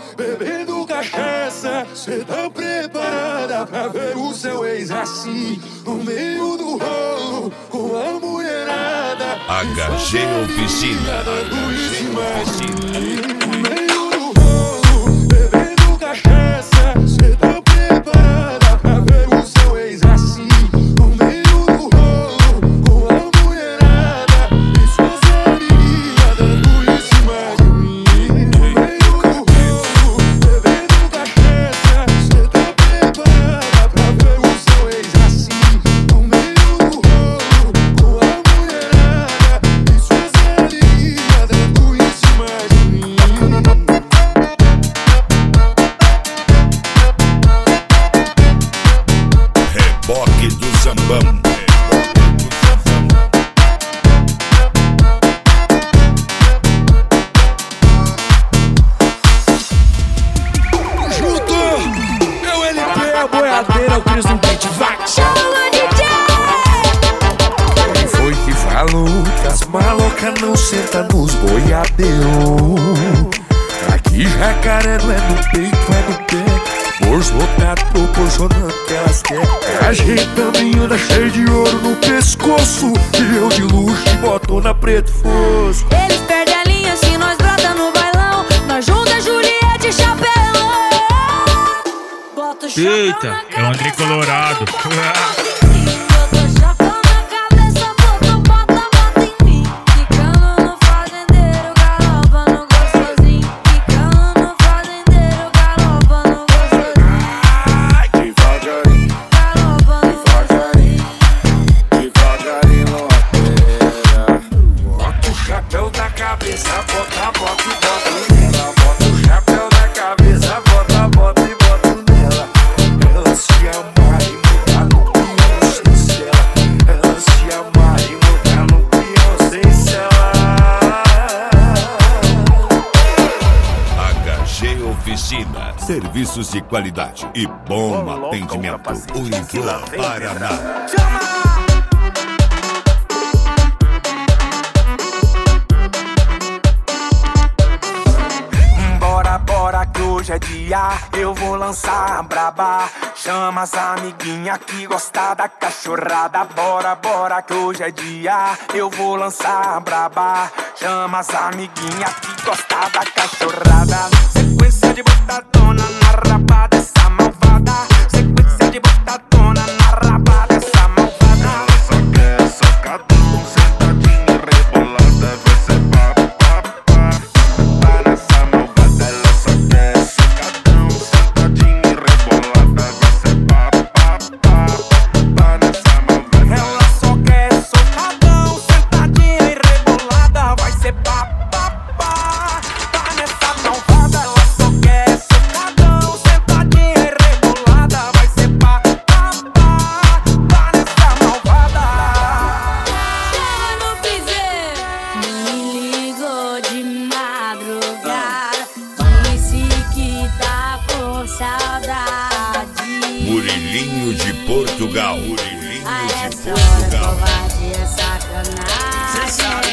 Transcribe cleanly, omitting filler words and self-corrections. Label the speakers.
Speaker 1: bebendo cachaça. Cê tá preparada pra ver o seu ex assim, no meio do rolo, com a mulherada.
Speaker 2: HG Oficina.
Speaker 1: No meio do rolo, bebendo cachaça. Cê tá preparada pra ver o seu ex assim, no meio do rolo, com a mulherada e suas amiguinhas dando em cima de mim. No meio do rolo, bebendo cachaça. Cê tá preparada pra ver o seu ex assim, no meio do rolo, com a mulherada e suas amiguinhas dando em cima de mim.
Speaker 2: Reboque do Zambão.
Speaker 1: Junto, é o LP, a boiadeira, o Cris no beat, vai!
Speaker 3: Quem foi que falou que as malocas não sentam nos boiadeiros? Aqui jacaré não é no peito, é no pé. Bolso lotado proporcionando o que elas querem. A gente também anda cheio de ouro no pescoço, e eu de luxo e botona preto fosco.
Speaker 4: Eles perdem a linha se nós brota no bailão. Nós junta Juliette e chapelão. Bota o chapéu
Speaker 5: Eita,
Speaker 4: na
Speaker 5: é o André
Speaker 4: cabeça,
Speaker 5: Colorado.
Speaker 4: bota o chapéu na cabeça, bota em mim. Ficando no fazendeiro, galopa no gostosinho. Ficando no fazendeiro, galopa no gostosinho.
Speaker 3: Devagarinho,
Speaker 4: Galopa no gostosinho.
Speaker 3: devagarinho, loteira. Bota o chapéu na cabeça, bota nela. Bota o chapéu na cabeça, bota e bota nela. Ela se amarra e muda no pião sem cela. Ela se amarra e muda no pião sem cela.
Speaker 2: HG Oficina. Serviços de qualidade e bom atendimento. Unifla, Paraná.
Speaker 3: Bora que hoje é dia, eu vou lançar a braba. Chama as amiguinhas que gostam da cachorrada. Bora que hoje é dia, eu vou lançar a braba. Chama as amiguinhas que gostam da cachorrada. Sequência de botadona na raba dessa malvada. Sequência de botadona na raba dessa malvada. Ela só quer socadão, sentadinha rebolada. Vai ser papapá. Nessa malvada ela só quer socadão, sentadinha rebolada. Vai ser papapá. Nessa malvada ela só quer socadão, sentadinha e rebolada. Vai ser papapá. Nessa malvada ela só quer socadão, sentadinha e rebolada. Vai ser papapá. Nessa malvada.
Speaker 4: Chega no piseiro, me ligou de madrugada. Disse que tá com saudade.
Speaker 2: Murilinho de Portugal.
Speaker 4: A essa hora covarde é sacanagem.